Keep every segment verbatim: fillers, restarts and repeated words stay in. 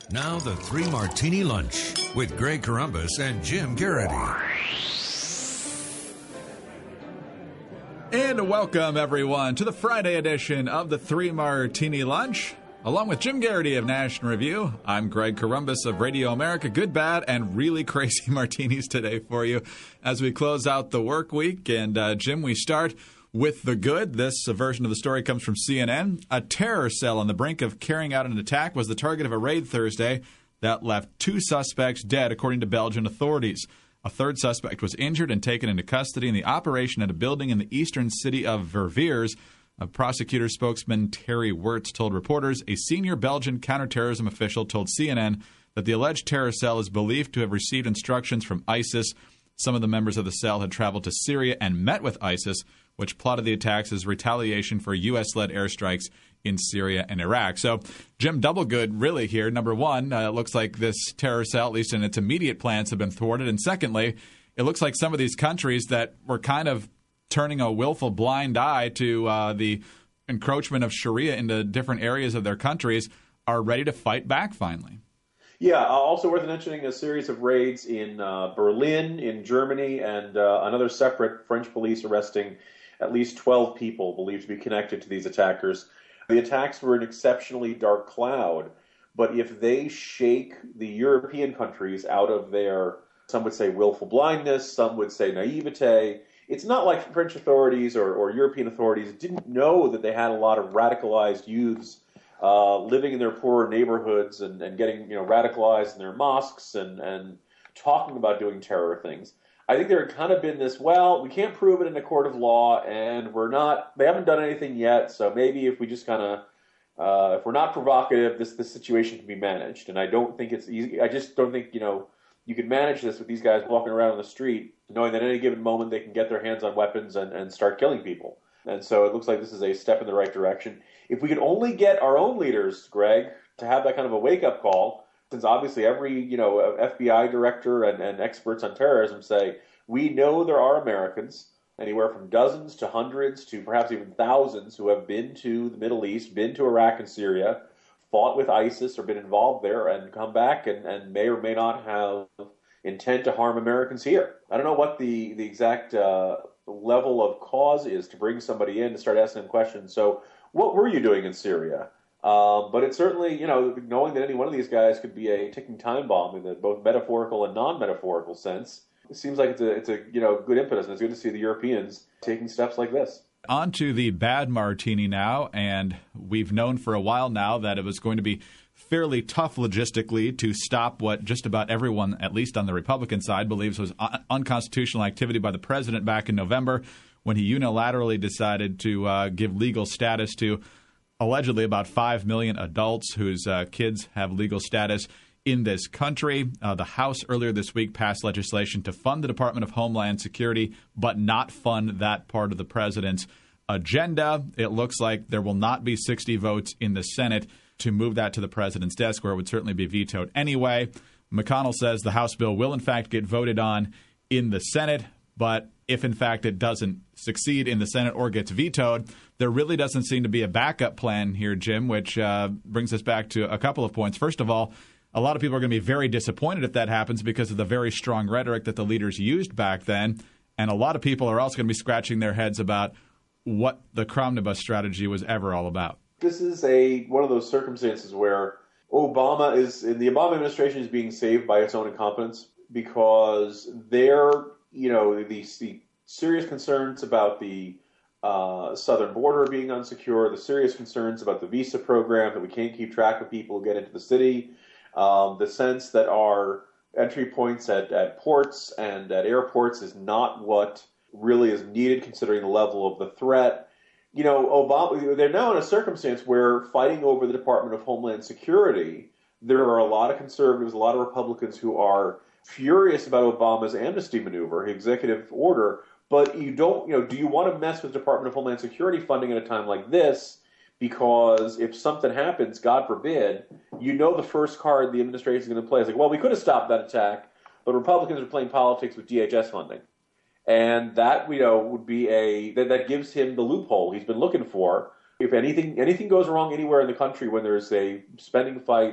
Now the Three Martini Lunch with Greg Corombos and Jim Garrity. And welcome, everyone, to the Friday edition of the Three Martini Lunch. Along with Jim Garrity of National Review, I'm Greg Corombos of Radio America. Good, bad, and really crazy martinis today for you as we close out the work week. And, uh, Jim, we start with the good. This uh, version of the story comes from C N N. A terror cell on the brink of carrying out an attack was the target of a raid Thursday that left two suspects dead, according to Belgian authorities. A third suspect was injured and taken into custody in the operation at a building in the eastern city of Verviers. A prosecutor spokesman, Terry Wirtz, told reporters a senior Belgian counterterrorism official told C N N that the alleged terror cell is believed to have received instructions from ISIS. Some of the members of the cell had traveled to Syria and met with ISIS, which plotted the attacks as retaliation for U S-led airstrikes in Syria and Iraq. So, Jim, double good really here. Number one, uh, it looks like this terror cell, at least in its immediate plans, have been thwarted. And secondly, it looks like some of these countries that were kind of turning a willful blind eye to uh, the encroachment of Sharia into different areas of their countries are ready to fight back finally. Yeah, also worth mentioning a series of raids in uh, Berlin, in Germany, and uh, another separate French police arresting at least twelve people believed to be connected to these attackers. The attacks were an exceptionally dark cloud, but if they shake the European countries out of their, some would say willful blindness, some would say naivete, it's not like French authorities or, or European authorities didn't know that they had a lot of radicalized youths uh, living in their poorer neighborhoods and, and getting you know radicalized in their mosques and, and talking about doing terror things. I think there had kind of been this, well, we can't prove it in a court of law, and we're not, they haven't done anything yet, so maybe if we just kind of, uh, if we're not provocative, this, this situation can be managed. And I don't think it's easy. I just don't think, you know, you can manage this with these guys walking around on the street, knowing that at any given moment they can get their hands on weapons and, and start killing people. And so it looks like this is a step in the right direction. If we could only get our own leaders, Greg, to have that kind of a wake-up call, since obviously every, you know, F B I director and, and experts on terrorism say, we know there are Americans, anywhere from dozens to hundreds to perhaps even thousands, who have been to the Middle East, been to Iraq and Syria, fought with ISIS or been involved there, and come back and, and may or may not have intent to harm Americans here. I don't know what the, the exact uh, level of cause is to bring somebody in to start asking them questions. So what were you doing in Syria? Um, but it's certainly, you know, knowing that any one of these guys could be a ticking time bomb in the both metaphorical and non-metaphorical sense, it seems like it's a, it's a you know, good impetus, and it's good to see the Europeans taking steps like this. On to the bad martini now, and we've known for a while now that it was going to be fairly tough logistically to stop what just about everyone, at least on the Republican side, believes was un- unconstitutional activity by the president back in November when he unilaterally decided to uh, give legal status to allegedly about five million adults whose uh, kids have legal status in this country. Uh, the House earlier this week passed legislation to fund the Department of Homeland Security, but not fund that part of the president's agenda. It looks like there will not be sixty votes in the Senate to move that to the president's desk, where it would certainly be vetoed anyway. McConnell says the House bill will, in fact, get voted on in the Senate, but if, in fact, it doesn't succeed in the Senate or gets vetoed, there really doesn't seem to be a backup plan here, Jim, which uh, brings us back to a couple of points. First of all, a lot of people are going to be very disappointed if that happens because of the very strong rhetoric that the leaders used back then. And a lot of people are also going to be scratching their heads about what the Cromnibus strategy was ever all about. This is a one of those circumstances where Obama is, the Obama administration is being saved by its own incompetence because they're, you know, the, the serious concerns about the uh, southern border being unsecure, the serious concerns about the visa program, that we can't keep track of people who get into the city, um, the sense that our entry points at, at ports and at airports is not what really is needed considering the level of the threat. You know, Obama, they're now in a circumstance where fighting over the Department of Homeland Security, there are a lot of conservatives, a lot of Republicans who are furious about Obama's amnesty maneuver, his executive order, but you don't, you know, do you want to mess with the Department of Homeland Security funding at a time like this? Because if something happens, God forbid, you know the first card the administration is going to play is like, well, we could have stopped that attack, but Republicans are playing politics with D H S funding. And that, you know, would be a, that, that gives him the loophole he's been looking for. If anything anything goes wrong anywhere in the country when there's a spending fight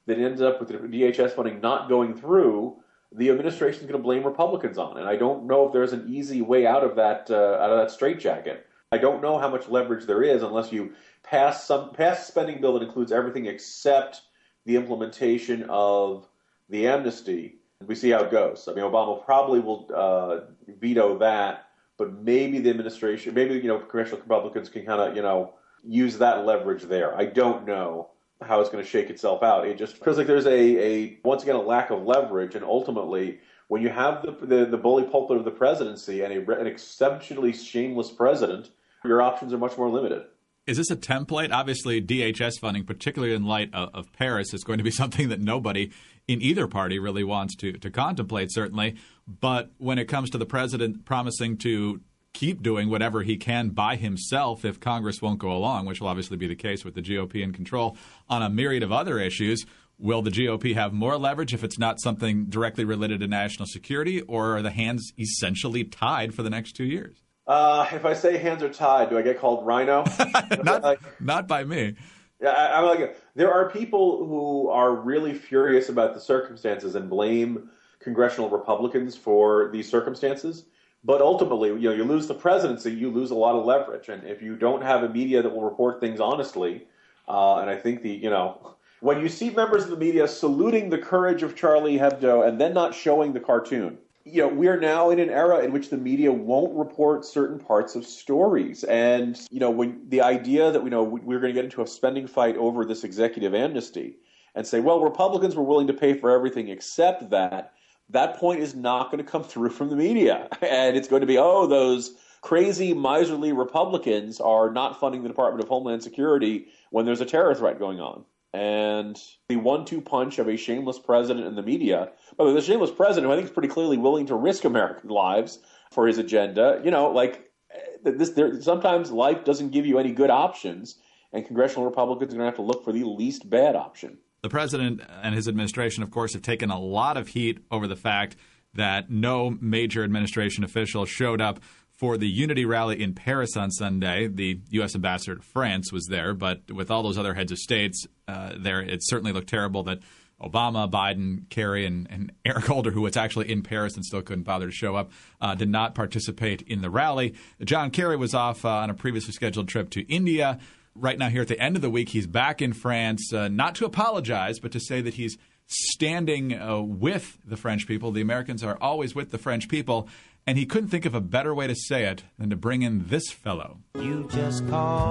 that ends up with the D H S funding not going through, the administration is going to blame Republicans on. And I don't know if there's an easy way out of that uh, out of that straitjacket. I don't know how much leverage there is unless you pass some pass a spending bill that includes everything except the implementation of the amnesty. We see how it goes. I mean, Obama probably will uh, veto that, but maybe the administration, maybe, you know, congressional Republicans can kind of, you know, use that leverage there. I don't know how it's going to shake itself out. It just feels like there's a, a once again, a lack of leverage. And ultimately, when you have the the, the bully pulpit of the presidency and a, an exceptionally shameless president, your options are much more limited. Is this a template? Obviously, D H S funding, particularly in light of, of Paris, is going to be something that nobody in either party really wants to, to contemplate, certainly. But when it comes to the president promising to keep doing whatever he can by himself if Congress won't go along, which will obviously be the case with the G O P in control on a myriad of other issues, will the G O P have more leverage if it's not something directly related to national security, or are the hands essentially tied for the next two years? Uh, if I say hands are tied, do I get called Rhino? not, like, not by me. Yeah, I, I'm like, there are people who are really furious about the circumstances and blame congressional Republicans for these circumstances. But ultimately, you know, you lose the presidency, you lose a lot of leverage. And if you don't have a media that will report things honestly, uh, and I think the, you know, when you see members of the media saluting the courage of Charlie Hebdo and then not showing the cartoon, you know, we are now in an era in which the media won't report certain parts of stories. And, you know, when the idea that, you know, we're going to get into a spending fight over this executive amnesty and say, well, Republicans were willing to pay for everything except that, that point is not going to come through from the media. And it's going to be, oh, those crazy, miserly Republicans are not funding the Department of Homeland Security when there's a terror threat going on. And the one two punch of a shameless president in the media, but the shameless president, who I think is pretty clearly willing to risk American lives for his agenda, you know, like this, there, sometimes life doesn't give you any good options, and congressional Republicans are going to have to look for the least bad option. The president and his administration, of course, have taken a lot of heat over the fact that no major administration official showed up for the Unity rally in Paris on Sunday. The U S ambassador to France was there, but with all those other heads of states uh, there, it certainly looked terrible that Obama, Biden, Kerry, and, and Eric Holder, who was actually in Paris and still couldn't bother to show up, uh, did not participate in the rally. John Kerry was off uh, on a previously scheduled trip to India. Right now, here at the end of the week, he's back in France, uh, not to apologize, but to say that he's standing uh, with the French people. The Americans are always with the French people. And he couldn't think of a better way to say it than to bring in this fellow. You just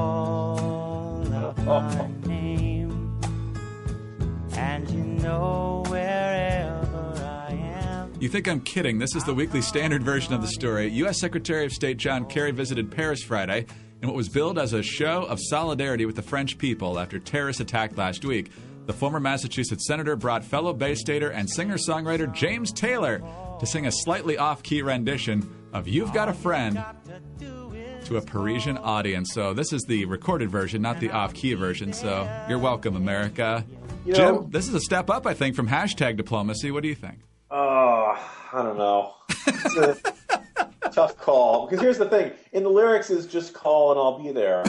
call out my name, and you know wherever I am. You think I'm kidding. This is the Weekly Standard version of the story. U S Secretary of State John Kerry visited Paris Friday in what was billed as a show of solidarity with the French people after terrorist attack last week. The former Massachusetts senator brought fellow Bay Stater and singer-songwriter James Taylor to sing a slightly off-key rendition of You've Got a Friend to a Parisian audience. So this is the recorded version, not the off-key version. So you're welcome, America. You know, Jim, this is a step up, I think, from hashtag diplomacy. What do you think? Oh, I don't know. It's a tough call. Because here's the thing. In the lyrics is just call and I'll be there.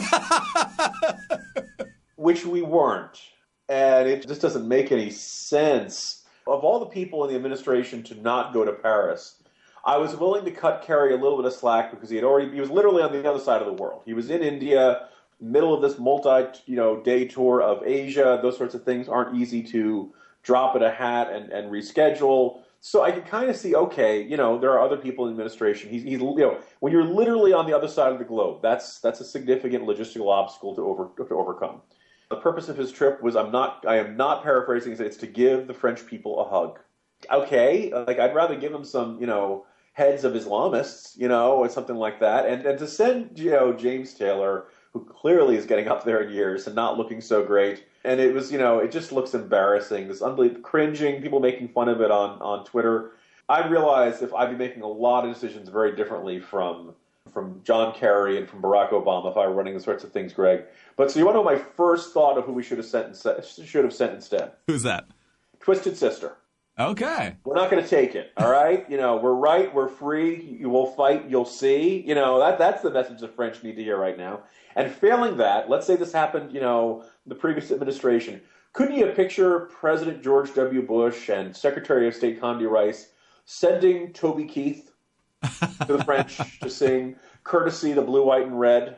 Which we weren't. And it just doesn't make any sense. Of all the people in the administration to not go to Paris, I was willing to cut Kerry a little bit of slack because he had already, he was literally on the other side of the world. He was in India, middle of this multi, you know, day tour of Asia. Those sorts of things aren't easy to drop in a hat and, and reschedule. So I can kind of see, okay, you know, there are other people in the administration. He's, he's, you know, when you're literally on the other side of the globe, that's that's a significant logistical obstacle to over to overcome. The purpose of his trip was, I'm not, I am not paraphrasing, it's to give the French people a hug. Okay, like I'd rather give him some, you know, heads of Islamists, you know, or something like that, and and to send, you know, James Taylor, who clearly is getting up there in years and not looking so great, and it was, you know, it just looks embarrassing. This unbelievable cringing, people making fun of it on on Twitter. I realized if I'd be making a lot of decisions very differently from. from John Kerry and from Barack Obama if I were running the sorts of things, Greg. But so you want to know my first thought of who we should have sent instead? Should have sent instead? Who's that? Twisted Sister. Okay. We're not going to take it, all right? You know, we're right, we're free, you will fight, you'll see. You know, that that's the message the French need to hear right now. And failing that, let's say this happened, you know, the previous administration, couldn't you picture President George W. Bush and Secretary of State Condi Rice sending Toby Keith to the French to sing Courtesy the Blue, White, and Red?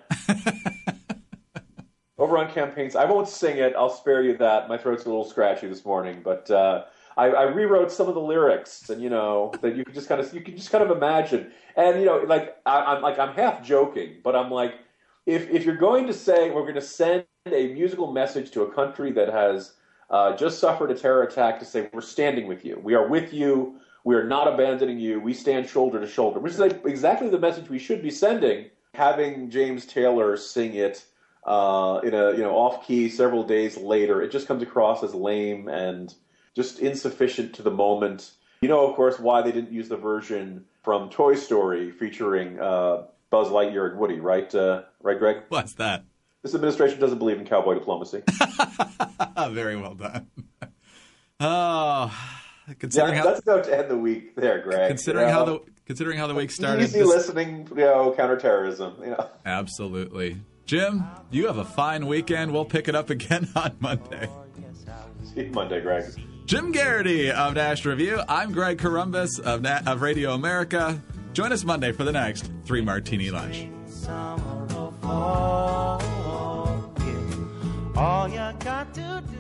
Over on campaigns, I won't sing it. I'll spare you that. My throat's a little scratchy this morning, but uh, I, I rewrote some of the lyrics, and you know that you can just kind of you can just kind of imagine. And you know, like I, I'm like I'm half joking, but I'm like, if if you're going to say we're going to send a musical message to a country that has uh, just suffered a terror attack, to say we're standing with you, we are with you, we are not abandoning you, we stand shoulder to shoulder, which is like exactly the message we should be sending. Having James Taylor sing it uh, in a you know off key several days later, it just comes across as lame and just insufficient to the moment. You know, of course, why they didn't use the version from Toy Story featuring uh, Buzz Lightyear and Woody, right? Uh, right, Greg? What's that? This administration doesn't believe in cowboy diplomacy. Very well done. Oh, considering yeah, how that's about to end the week there, Greg. Considering you know? how the considering how the week started. Easy this... listening, you know, counterterrorism. You know. Absolutely, Jim. You have a fine weekend. We'll pick it up again on Monday. See you Monday, Greg. Jim Garrity of National Review. I'm Greg Corombos of Na- of Radio America. Join us Monday for the next Three Martini Lunch. All you got to do